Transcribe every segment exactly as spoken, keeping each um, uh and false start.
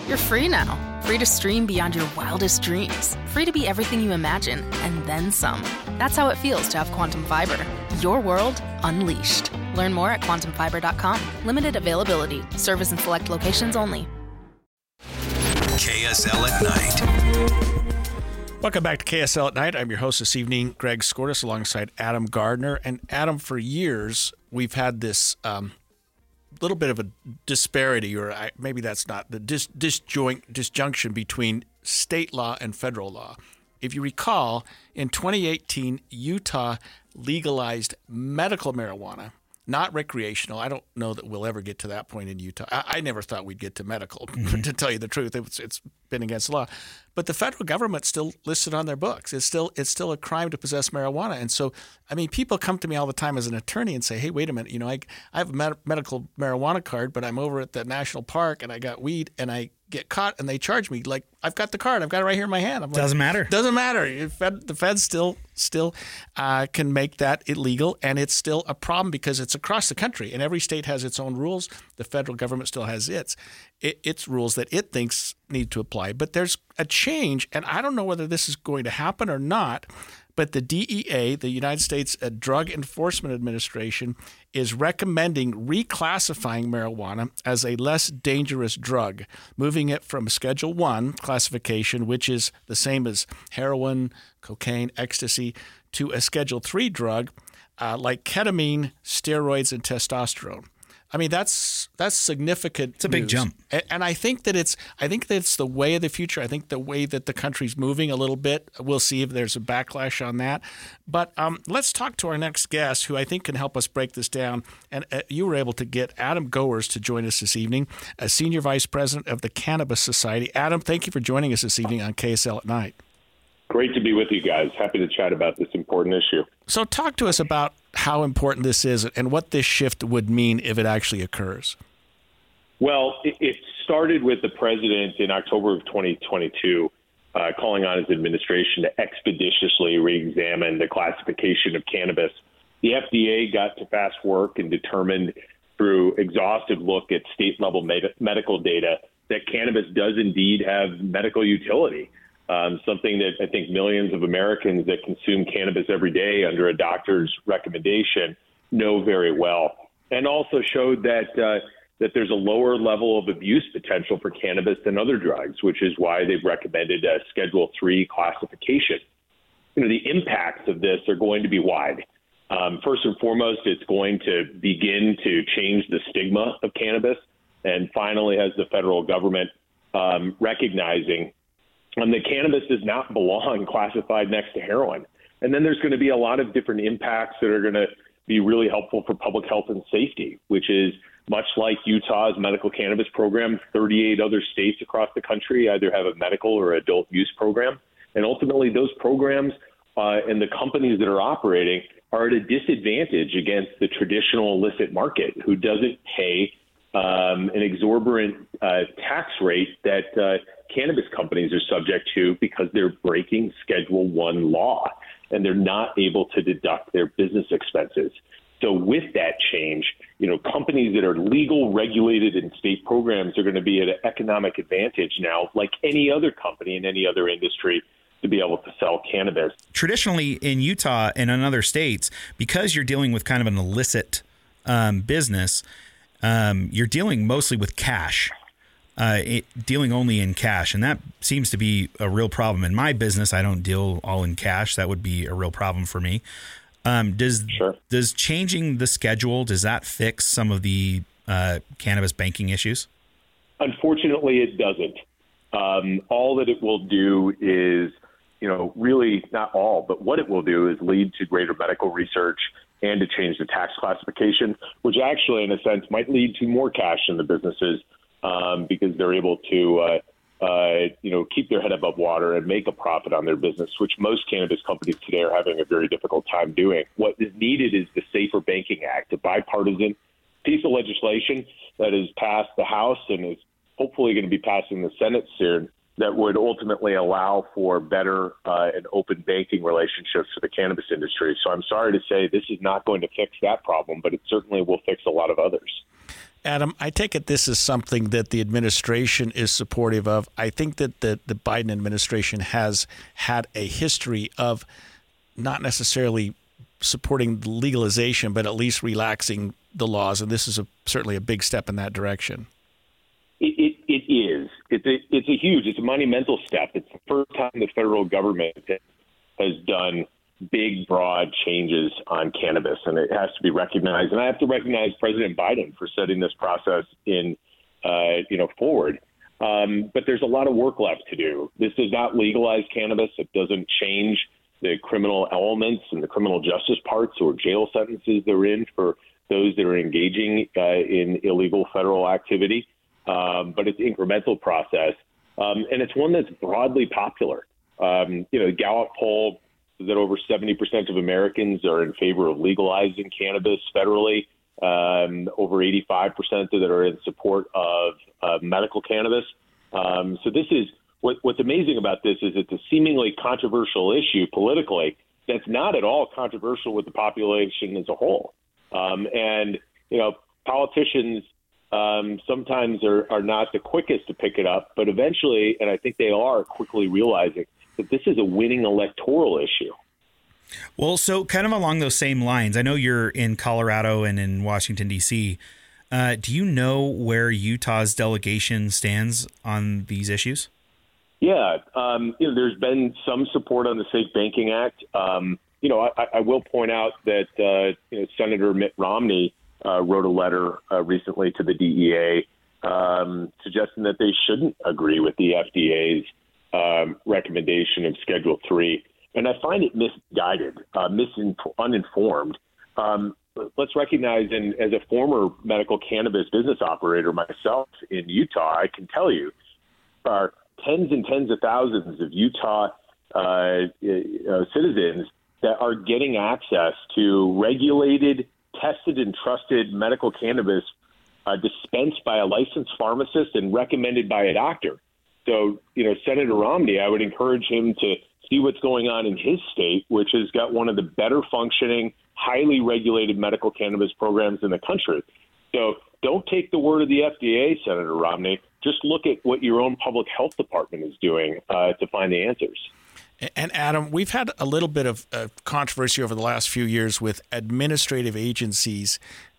You're free now. Free to stream beyond your wildest dreams. Free to be everything you imagine, and then some. That's how it feels to have Quantum Fiber. Your world unleashed. Learn more at quantum fiber dot com. Limited availability. Service in select locations only. K S L at Night. Welcome back to K S L at Night. I'm your host this evening, Greg Skordas, alongside Adam Gardner. And Adam, for years, we've had this um, little bit of a disparity, or I, maybe that's not, the dis, disjoint, disjunction between state law and federal law. If you recall, in twenty eighteen, Utah legalized medical marijuana, not recreational. I don't know that we'll ever get to that point in Utah. I, I never thought we'd get to medical, mm-hmm. to tell you the truth. It's, it's been against the law. But the federal government still listed on their books. It's still it's still a crime to possess marijuana. And so, I mean, people come to me all the time as an attorney and say, hey, wait a minute, you know, I, I have a med- medical marijuana card, but I'm over at the national park and I got weed and I get caught and they charge me like I've got the card, I've got it right here in my hand. I'm like, doesn't matter. Doesn't matter. Fed, the feds still still uh, can make that illegal, and it's still a problem because it's across the country, and every state has its own rules. The federal government still has its it, its rules that it thinks need to apply. But there's a change, and I don't know whether this is going to happen or not. But the D E A, the United States Drug Enforcement Administration, is recommending reclassifying marijuana as a less dangerous drug, moving it from Schedule One classification, which is the same as heroin, cocaine, ecstasy, to a Schedule Three drug uh, like ketamine, steroids, and testosterone. I mean, that's that's significant. It's a big news. jump. And I think that it's I think that it's the way of the future. I think the way that the country's moving a little bit. We'll see if there's a backlash on that. But um, let's talk to our next guest, who I think can help us break this down. And uh, you were able to get Adam Goers to join us this evening, a Senior Vice President of the Cannabis Society. Adam, thank you for joining us this evening on K S L at Night. Great to be with you guys. Happy to chat about this important issue. So talk to us about how important this is and what this shift would mean if it actually occurs. Well, it started with the president in October of twenty twenty-two uh, calling on his administration to expeditiously re-examine the classification of cannabis. The F D A got to fast work and determined through exhaustive look at state-level med- medical data that cannabis does indeed have medical utility. Um, something that I think millions of Americans that consume cannabis every day under a doctor's recommendation know very well, and also showed that uh, that there's a lower level of abuse potential for cannabis than other drugs, which is why they've recommended a Schedule Three classification. You know, the impacts of this are going to be wide. Um, first and foremost, it's going to begin to change the stigma of cannabis, and finally, has the federal government um, recognizing Um, that cannabis does not belong classified next to heroin. And then there's going to be a lot of different impacts that are going to be really helpful for public health and safety, which is much like Utah's medical cannabis program. thirty-eight other states across the country either have a medical or adult use program. And ultimately, those programs uh, and the companies that are operating are at a disadvantage against the traditional illicit market, who doesn't pay um, an exorbitant uh, tax rate that uh, cannabis companies are subject to because they're breaking Schedule One law and they're not able to deduct their business expenses. So with that change, you know, companies that are legal, regulated, and state programs are going to be at an economic advantage now, like any other company in any other industry, to be able to sell cannabis. Traditionally in Utah and in other states, because you're dealing with kind of an illicit um, business, um, you're dealing mostly with cash. Uh, it, dealing only in cash. And that seems to be a real problem. In my business, I don't deal all in cash. That would be a real problem for me. Um, does sure. does changing the schedule, does that fix some of the uh, cannabis banking issues? Unfortunately, it doesn't. Um, all that it will do is, you know, really not all, but what it will do is lead to greater medical research and to change the tax classification, which actually, in a sense, might lead to more cash in the businesses. Um, because they're able to, uh, uh, you know, keep their head above water and make a profit on their business, which most cannabis companies today are having a very difficult time doing. What is needed is the Safer Banking Act, a bipartisan piece of legislation that has passed the House and is hopefully going to be passing the Senate soon, that would ultimately allow for better uh, and open banking relationships for the cannabis industry. So I'm sorry to say this is not going to fix that problem, but it certainly will fix a lot of others. Adam, I take it this is something that the administration is supportive of. I think that the, the Biden administration has had a history of not necessarily supporting the legalization, but at least relaxing the laws, and this is a, certainly a big step in that direction. It, it, it is. It's a, it's a huge, it's a monumental step. It's the first time the federal government has done big, broad changes on cannabis, and it has to be recognized. And I have to recognize President Biden for setting this process in, uh, you know, forward. Um, but there's a lot of work left to do. This does not legalize cannabis. It doesn't change the criminal elements and the criminal justice parts or jail sentences they're in for those that are engaging uh, in illegal federal activity. Um, but it's an incremental process, um, and it's one that's broadly popular. Um, you know, the Gallup poll that over seventy percent of Americans are in favor of legalizing cannabis federally. Um, over eighty-five percent that are in support of uh, medical cannabis. Um, so this is what, what's amazing about this is it's a seemingly controversial issue politically that's not at all controversial with the population as a whole. Um, and, you know, politicians um, sometimes are, are not the quickest to pick it up, but eventually, and I think they are quickly realizing that this is a winning electoral issue. Well, so kind of along those same lines, I know you're in Colorado and in Washington, D C. Uh, do you know where Utah's delegation stands on these issues? Yeah, um, you know, there's been some support on the Safe Banking Act. Um, you know, I, I will point out that uh, you know, Senator Mitt Romney uh, wrote a letter uh, recently to the D E A um, suggesting that they shouldn't agree with the F D A's um, recommendation of Schedule three. And I find it misguided, uh, misin- uninformed. Um, let's recognize, and as a former medical cannabis business operator myself in Utah, I can tell you, are tens and tens of thousands of Utah uh, uh, citizens that are getting access to regulated, tested, and trusted medical cannabis uh, dispensed by a licensed pharmacist and recommended by a doctor. So, you know, Senator Romney, I would encourage him to see what's going on in his state, which has got one of the better functioning, highly regulated medical cannabis programs in the country. So don't take the word of the F D A, Senator Romney. Just look at what your own public health department is doing uh, to find the answers. And Adam, we've had a little bit of uh, controversy over the last few years with administrative agencies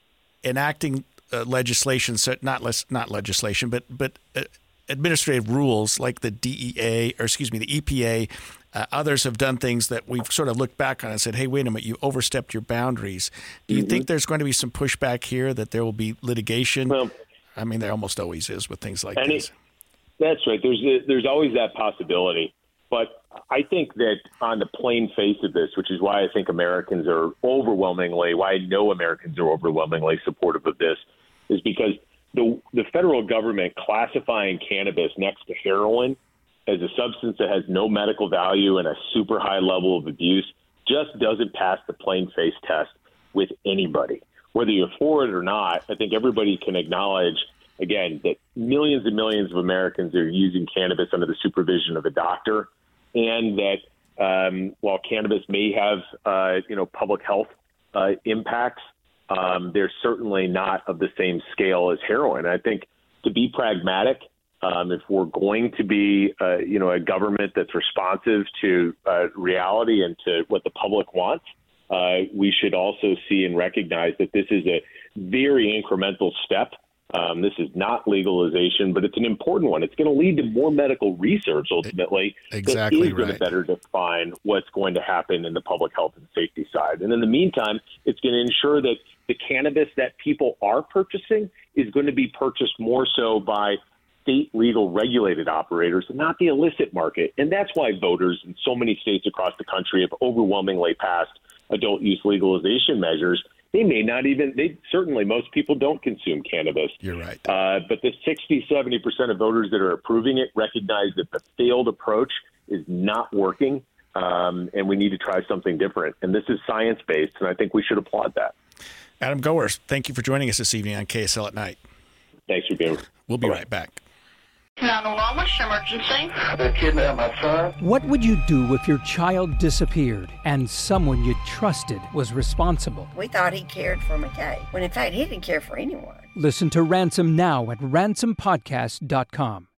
enacting uh, legislation, so not less, not legislation, but but uh, administrative rules like the D E A, or excuse me, the E P A. Uh, others have done things that we've sort of looked back on and said, hey, wait a minute, you overstepped your boundaries. Do you mm-hmm. think there's going to be some pushback here, that there will be litigation? Well, I mean, there almost always is with things like this. It, that's right. There's a, there's always that possibility. But I think that on the plain face of this, which is why I think Americans are overwhelmingly, why I know Americans are overwhelmingly supportive of this, is because the the federal government classifying cannabis next to heroin as a substance that has no medical value and a super high level of abuse just doesn't pass the plain face test with anybody. Whether you're for it or not, I think everybody can acknowledge, again, that millions and millions of Americans are using cannabis under the supervision of a doctor, and that um, while cannabis may have, uh, you know, public health uh, impacts, um, they're certainly not of the same scale as heroin. I think to be pragmatic, Um, if we're going to be, uh, you know, a government that's responsive to uh, reality and to what the public wants, uh, we should also see and recognize that this is a very incremental step. Um, this is not legalization, but it's an important one. It's going to lead to more medical research ultimately. Exactly that is right. going to better define what's going to happen in the public health and safety side. And in the meantime, it's going to ensure that the cannabis that people are purchasing is going to be purchased more so by state legal regulated operators and not the illicit market. And that's why voters in so many states across the country have overwhelmingly passed adult use legalization measures. They may not even, they certainly, most people don't consume cannabis. You're right. Uh, but the sixty, seventy percent of voters that are approving it recognize that the failed approach is not working, um, and we need to try something different. And this is science-based, and I think we should applaud that. Adam Goers, thank you for joining us this evening on K S L at Night. Thanks for being here. We'll be Bye-bye. right back. nine one one, what's your emergency? They kidnapped my son. What would you do if your child disappeared and someone you trusted was responsible? We thought he cared for McKay, when in fact he didn't care for anyone. Listen to Ransom now at ransom podcast dot com.